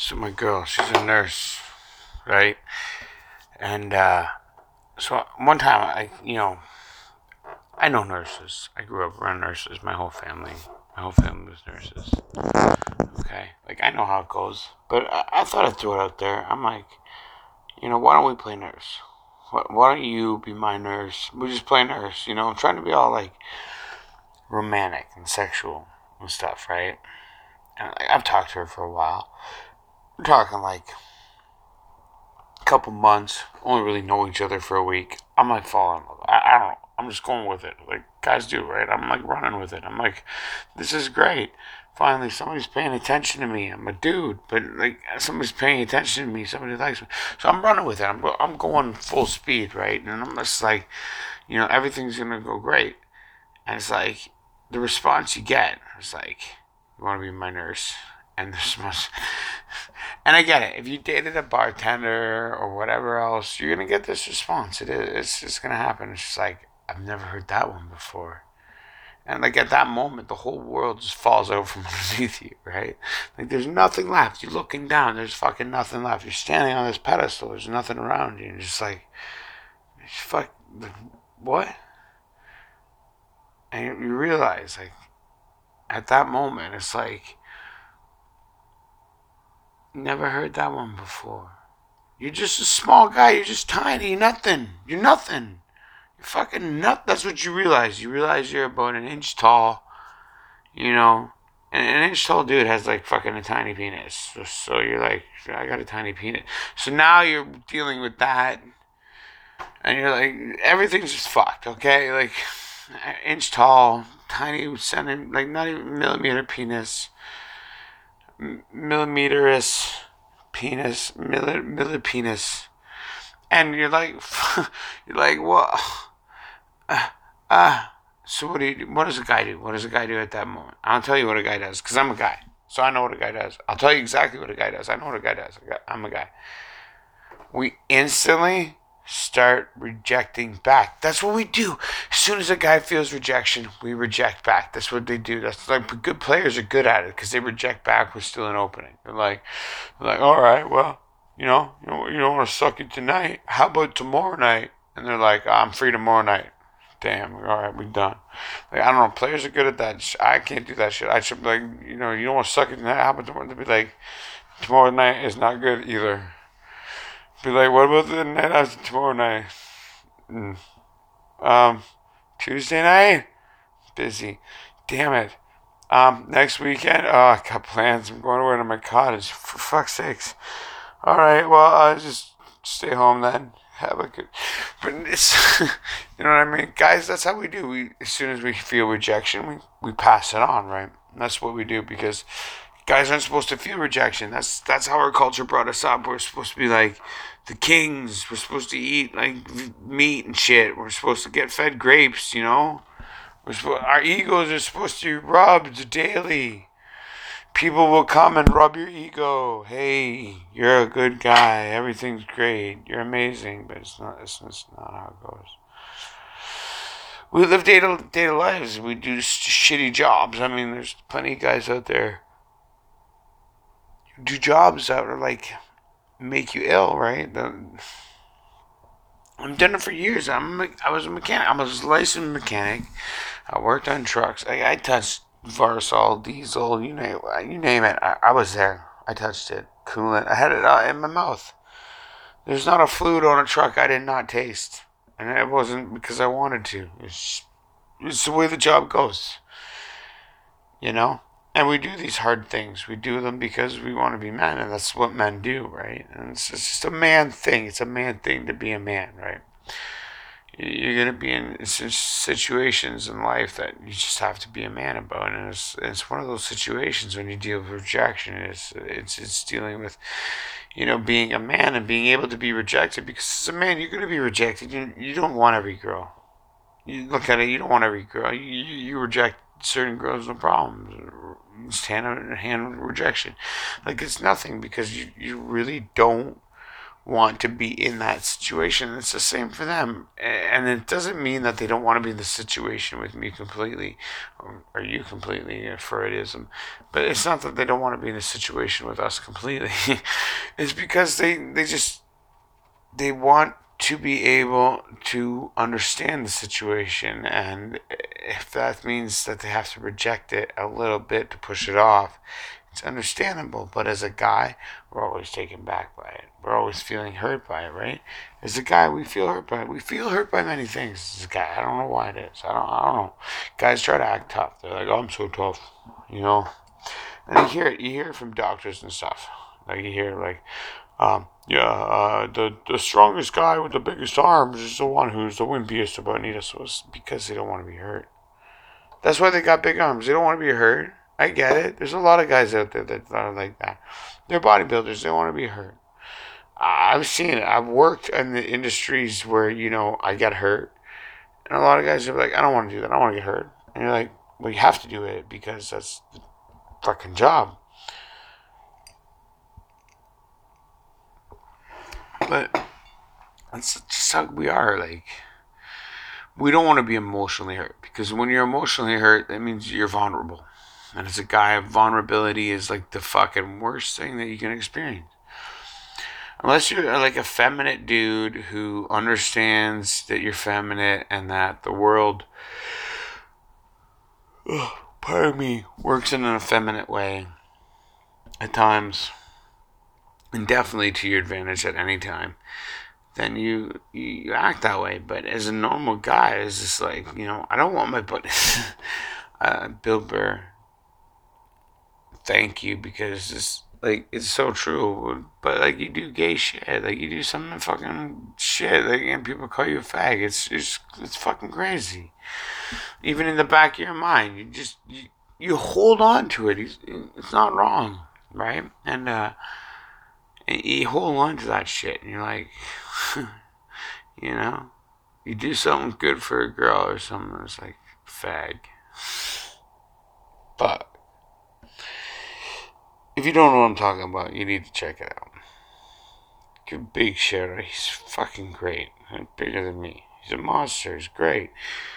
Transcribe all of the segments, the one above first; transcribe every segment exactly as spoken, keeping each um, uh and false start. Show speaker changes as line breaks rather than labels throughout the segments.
So my girl, she's a nurse, right? And uh, so one time, I, you know, I know nurses. I grew up around nurses. My whole family, my whole family was nurses. Okay, like I know how it goes. But I, I thought I'd throw it out there. I'm like, you know, why don't we play nurse? Why, why don't you be my nurse? We just play nurse. You know, I'm trying to be all like romantic and sexual and stuff, right? And like, I've talked to her for a while. We're talking like couple months, only really know each other for a week. I'm like falling in love. I, I don't know. I'm just going with it, like guys do, right? I'm like running with it. I'm like, this is great. Finally, somebody's paying attention to me. I'm a dude, but like somebody's paying attention to me. Somebody likes me, so I'm running with it. I'm I'm going full speed, right? And I'm just like, you know, everything's gonna go great. And it's like the response you get. It's like, you want to be my nurse? And there's much, and I get it. If you dated a bartender or whatever else, you're gonna get this response. It is. It's just gonna happen. It's just like I've never heard that one before. And like at that moment, the whole world just falls out from underneath you, right? Like there's nothing left. You're looking down. There's fucking nothing left. You're standing on this pedestal. There's nothing around you. And you're just like, just fuck, like, what? And you realize, like, at that moment, it's like, never heard that one before. You're just a small guy. You're just tiny. You're nothing. You're nothing. You're fucking nut. That's what you realize. You realize you're about an inch tall. You know, and an inch tall dude has like fucking a tiny penis. So, so you're like, I got a tiny penis. So now you're dealing with that, and you're like, everything's just fucked. Okay, like inch tall, tiny centimeter, like not even millimeter penis, millimeterous penis, milli, millipenis. And you're like, you're like, what? Uh, uh, so what do you do? What does a guy do? What does a guy do at that moment? I'll tell you what a guy does, because I'm a guy. So I know what a guy does. I'll tell you exactly what a guy does. I know what a guy does. I'm a guy. We instantly start rejecting back. That's what we do. As soon as a guy feels rejection, we reject back. That's what they do. That's like good players are good at it because they reject back with still an opening. They're like, they're like, all right, well, you know, you don't, you don't want to suck it tonight. How about tomorrow night? And they're like, I'm free tomorrow night. Damn, all right, we done. Like, I don't know, players are good at that. I can't do that shit. I should be like, you know, you don't want to suck it tonight. How about tomorrow? They'd be like, tomorrow night is not good either. Be like, what about the night after tomorrow night? Mm. Um, Tuesday night? Busy. Damn it. Um, next weekend? Oh, I got plans. I'm going away to my cottage. For fuck's sakes. Alright, well, I'll just stay home then. Have a good. But it's, you know what I mean? Guys, that's how we do. We, as soon as we feel rejection, we, we pass it on, right? And that's what we do because guys aren't supposed to feel rejection. That's that's how our culture brought us up. We're supposed to be like the kings. We're supposed to eat like meat and shit. We're supposed to get fed grapes. You know, we're supposed, our egos are supposed to be rubbed daily. People will come and rub your ego. Hey, you're a good guy. Everything's great. You're amazing. But it's not. It's, it's not how it goes. We live day to day lives. We do shitty jobs. I mean, there's plenty of guys out there do jobs that are like make you ill, right? The, I've done it for years. I'm I was a mechanic. I was a licensed mechanic. I worked on trucks. I, I touched Varsol, diesel, you name you name it. I, I was there. I touched it. Coolant. I had it uh, in my mouth. There's not a fluid on a truck I did not taste, and it wasn't because I wanted to. It's it's the way the job goes, you know. And we do these hard things. We do them because we want to be men, and that's what men do, right? And it's, it's just a man thing. It's a man thing to be a man, right? You're gonna be in situations in life that you just have to be a man about, and it's it's one of those situations when you deal with rejection. It's it's it's dealing with, you know, being a man and being able to be rejected because as a man you're gonna be rejected. You you don't want every girl. You look at it. You don't want every girl. You you, you reject certain girls, no problem. Stand on hand rejection, like it's nothing because you you really don't want to be in that situation. It's the same for them. And it doesn't mean that they don't want to be in the situation with me completely, or, or you completely, for it ism. But it's not that they don't want to be in a situation with us completely. It's because they, they just, they want to be able to understand the situation. And if that means that they have to reject it a little bit to push it off, it's understandable. But as a guy, we're always taken back by it. We're always feeling hurt by it, right? As a guy, we feel hurt by it. We feel hurt by many things. As a guy, I don't know why it is. I don't. I don't know. Guys try to act tough. They're like, "Oh, I'm so tough," you know. And you hear it. You hear it from doctors and stuff. Like you hear like, um, yeah, uh, the the strongest guy with the biggest arms is the one who's the wimpiest about Nita. So it's because they don't want to be hurt. That's why they got big arms. They don't want to be hurt. I get it. There's a lot of guys out there that are like that. They're bodybuilders. They want to be hurt. I've seen it. I've worked in the industries where, you know, I get hurt. And a lot of guys are like, I don't want to do that. I don't want to get hurt. And you're like, well, you have to do it because that's the fucking job. But that's just how we are. Like, we don't want to be emotionally hurt. Because when you're emotionally hurt, that means you're vulnerable. And as a guy, vulnerability is like the fucking worst thing that you can experience. Unless you're like a feminine dude who understands that you're feminine and that the world, oh, pardon me, works in an effeminate way at times, and definitely to your advantage at any time, then you you act that way. But as a normal guy, it's just like, you know, I don't want my buddy, uh, Bill Burr. Thank you, because it's like it's so true. But like you do gay shit, like you do some fucking shit, like and people call you a fag. It's it's it's fucking crazy. Even in the back of your mind, you just you, you hold on to it. It's, it's not wrong, right? And uh, you hold on to that shit, and you're like, you know, you do something good for a girl or something. It's like fag, but. If you don't know what I'm talking about, you need to check it out. Good Big Shredder, he's fucking great. He's bigger than me. He's a monster. He's great.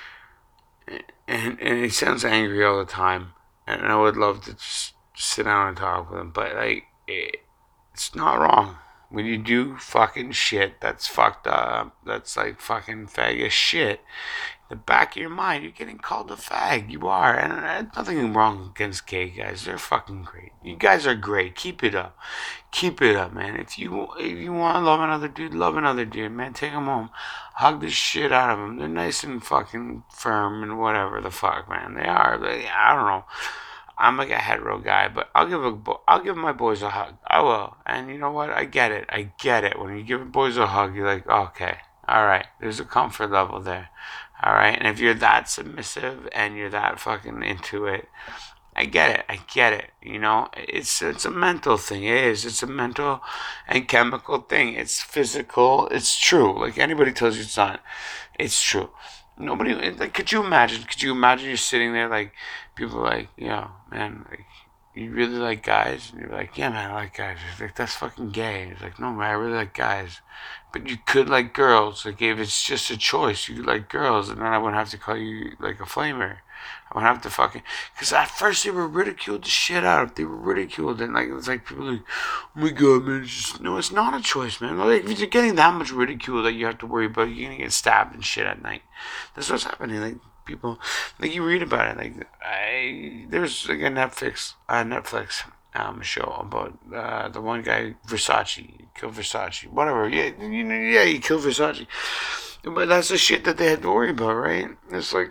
And, and he sounds angry all the time. And I would love to just sit down and talk with him. But, like, it, it's not wrong. When you do fucking shit that's fucked up, that's like fucking faggot shit, the back of your mind, you're getting called a fag. You are. And there's nothing wrong against gay guys. They're fucking great. You guys are great. Keep it up. Keep it up, man. If you if you want to love another dude, love another dude, man. Take him home. Hug the shit out of them. They're nice and fucking firm and whatever the fuck, man. They are. They, I don't know. I'm like a hetero guy, but I'll give a I'll give my boys a hug. I will. And you know what? I get it. I get it. When you give boys a hug, you're like, okay, all right. There's a comfort level there. All right, and if you're that submissive and you're that fucking into it, I get it. I get it. You know, it's it's a mental thing. It is. It's a mental and chemical thing. It's physical. It's true. Like anybody tells you it's not, it's true. Nobody. Like, could you imagine? Could you imagine you're sitting there like people are like, yeah, man, like, you really like guys? And you're like, yeah, man, I like guys. It's like, that's fucking gay. It's like, no, man, I really like guys. But you could like girls. Like, if it's just a choice, you like girls, and then I wouldn't have to call you like a flamer. I wouldn't have to fucking... Because at first they were ridiculed the shit out of. They were ridiculed, and like, it's like people like, oh my god, man, it's just... No, it's not a choice, man. Like, if you're getting that much ridicule that you have to worry about, you're gonna get stabbed and shit at night. That's what's happening. Like, people... Like, you read about it. Like, I... There's like a Netflix... Uh, Netflix... Um, show about uh, the one guy, Versace, killed Versace, whatever. Yeah, you know, yeah, he killed Versace. But that's the shit that they had to worry about, right? It's like,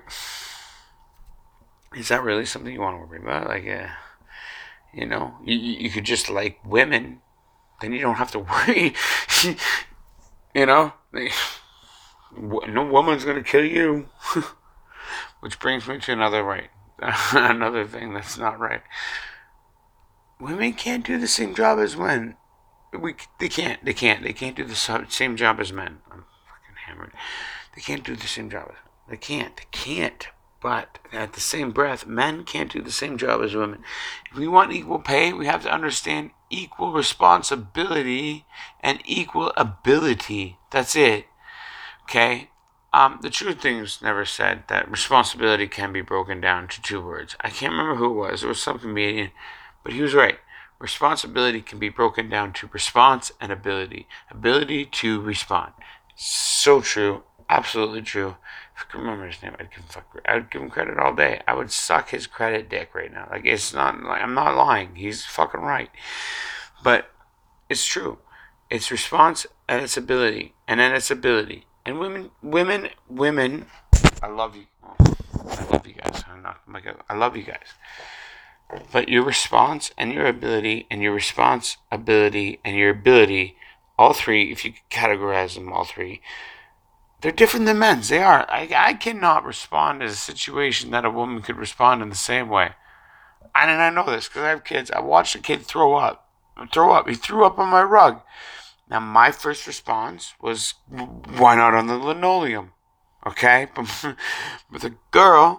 is that really something you want to worry about? Like, uh, you know, you you could just like women, then you don't have to worry. You know, like, no woman's gonna kill you. Which brings me to another right, another thing that's not right. Women can't do the same job as men. We they can't. They can't. They can't do the same job as men. I'm fucking hammered. They can't do the same job. They can't. They can't. But at the same breath, men can't do the same job as women. If we want equal pay, we have to understand equal responsibility and equal ability. That's it. Okay? Um, the truth thing was never said that responsibility can be broken down to two words. I can't remember who it was. It was some comedian, but he was right. Responsibility can be broken down to response and ability. Ability to respond. So true. Absolutely true. If I could remember his name, I'd give him fuck, I'd give him credit all day. I would suck his credit dick right now. Like it's not like I'm not lying. He's fucking right. But it's true. It's response and its ability, and then its ability. And women, women, women. I love you. Oh, I love you guys. I'm not. Oh my God, I love you guys. But your response and your ability, and your response ability and your ability, all three. If you categorize them, all three. They're different than men's. They are. I, I cannot respond to a situation that a woman could respond in the same way. And I know this because I have kids. I watched a kid throw up. Throw up. He threw up on my rug. Now, my first response was, why not on the linoleum? Okay? But, but the girl,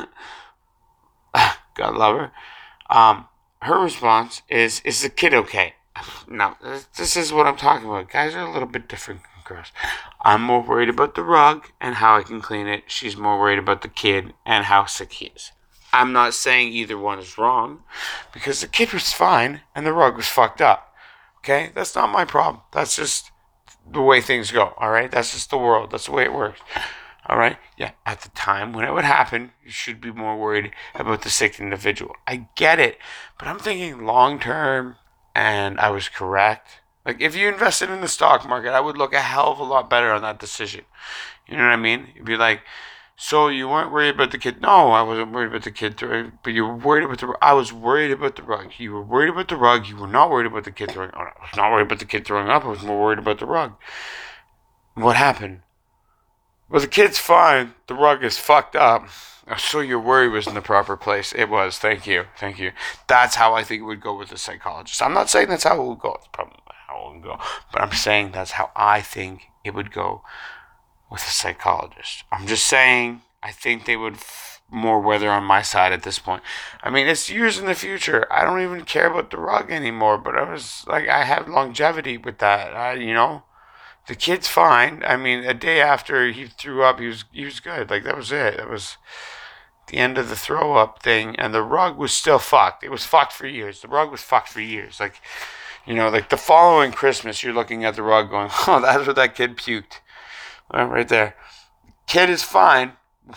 God love her, um, her response is, is the kid okay? Now, this is what I'm talking about. Guys are a little bit different. Gross. I'm more worried about the rug and how I can clean it. She's more worried about the kid and how sick he is. I'm not saying either one is wrong because the kid was fine and the rug was fucked up. Okay? That's not my problem. That's just the way things go. Alright? That's just the world. That's the way it works. Alright? Yeah. At the time when it would happen, you should be more worried about the sick individual. I get it. But I'm thinking long term and I was correct. Like, if you invested in the stock market, I would look a hell of a lot better on that decision. You know what I mean? You'd be like, so you weren't worried about the kid? No, I wasn't worried about the kid, but you were worried about the rug. I was worried about the rug. You were worried about the rug. You were not worried about the kid throwing up. I was not worried about the kid throwing up. I was more worried about the rug. What happened? Well, the kid's fine. The rug is fucked up. So your worry was in the proper place. It was. Thank you. Thank you. That's how I think it would go with the psychologist. I'm not saying that's how it would go. It's probably how it would go. But I'm saying that's how I think it would go with a psychologist. I'm just saying I think they would f- more weather on my side at this point. I mean, it's years in the future. I don't even care about the rug anymore. But I was like, I have longevity with that. I, you know. The kid's fine. I mean, a day after he threw up, he was he was good. Like, that was it. That was the end of the throw up thing. And the rug was still fucked. It was fucked for years. The rug was fucked for years. Like, you know, like the following Christmas, you're looking at the rug going, oh, that's where that kid puked. Right there. Kid is fine.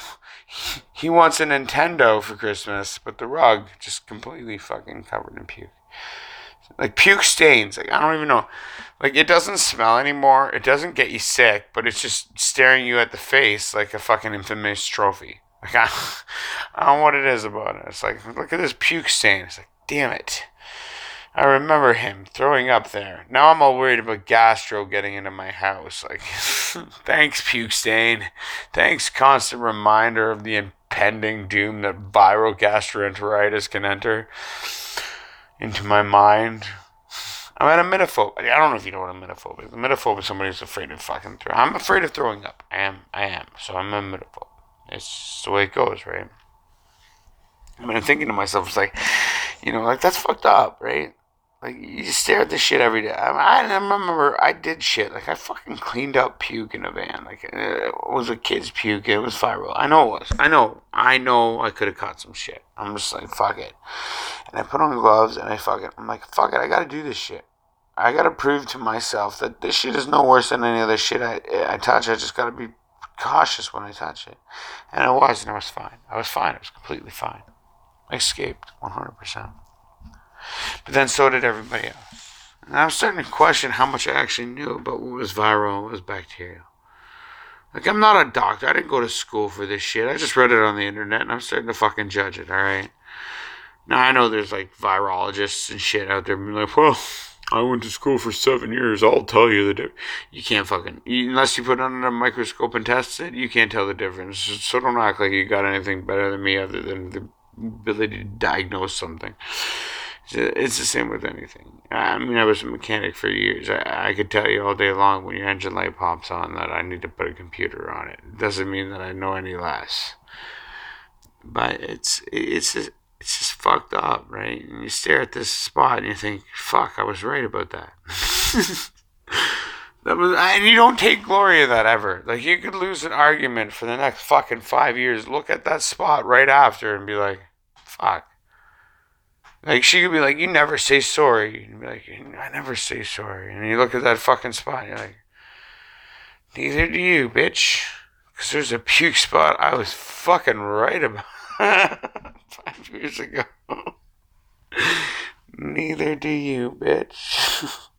He wants a Nintendo for Christmas, but the rug just completely fucking covered in puke. Like puke stains. Like I don't even know. Like it doesn't smell anymore. It doesn't get you sick, but it's just staring you at the face like a fucking infamous trophy. Like I, I don't know what it is about it. It's like look at this puke stain. It's like damn it. I remember him throwing up there. Now I'm all worried about gastro getting into my house. Like thanks puke stain. Thanks constant reminder of the impending doom that viral gastroenteritis can enter into my mind. I'm at a mytophobe. I don't know if you know what a mytophobe is. A mytophobe is somebody who's afraid of fucking throwing. I'm afraid of throwing up. I am. I am. So I'm a mytophobe. It's the way it goes, right? I mean, I'm thinking to myself, it's like, you know, like that's fucked up, right? Like you stare at this shit every day. I, mean, I remember I did shit. Like I fucking cleaned up puke in a van. Like it was a kid's puke. It was viral. I know it was. I know. I know. I could have caught some shit. I'm just like fuck it. And I put on gloves and I fuck it. I'm like fuck it. I gotta do this shit. I gotta prove to myself that this shit is no worse than any other shit I I touch. I just gotta be cautious when I touch it. And I was, and I was fine. I was fine. I was completely fine. I escaped one hundred percent. But then so did everybody else. And I was starting to question how much I actually knew about what was viral and what was bacterial. Like, I'm not a doctor. I didn't go to school for this shit. I just read it on the internet, and I'm starting to fucking judge it, alright? Now, I know there's, like, virologists and shit out there like, well, I went to school for seven years. I'll tell you the difference. You can't fucking... You, unless you put it under a microscope and test it, you can't tell the difference. So don't act like you got anything better than me other than the ability to diagnose something. It's the same with anything. I mean, I was a mechanic for years. I, I could tell you all day long when your engine light pops on that I need to put a computer on it. It doesn't mean that I know any less. But it's it's It's just fucked up, right? And you stare at this spot and you think, fuck, I was right about that. That was, and you don't take glory of that ever. Like, you could lose an argument for the next fucking five years. Look at that spot right after and be like, fuck. Like, she could be like, you never say sorry. And be like, I never say sorry. And you look at that fucking spot and you're like, neither do you, bitch. Because there's a puke spot I was fucking right about five years ago. Neither do you, bitch.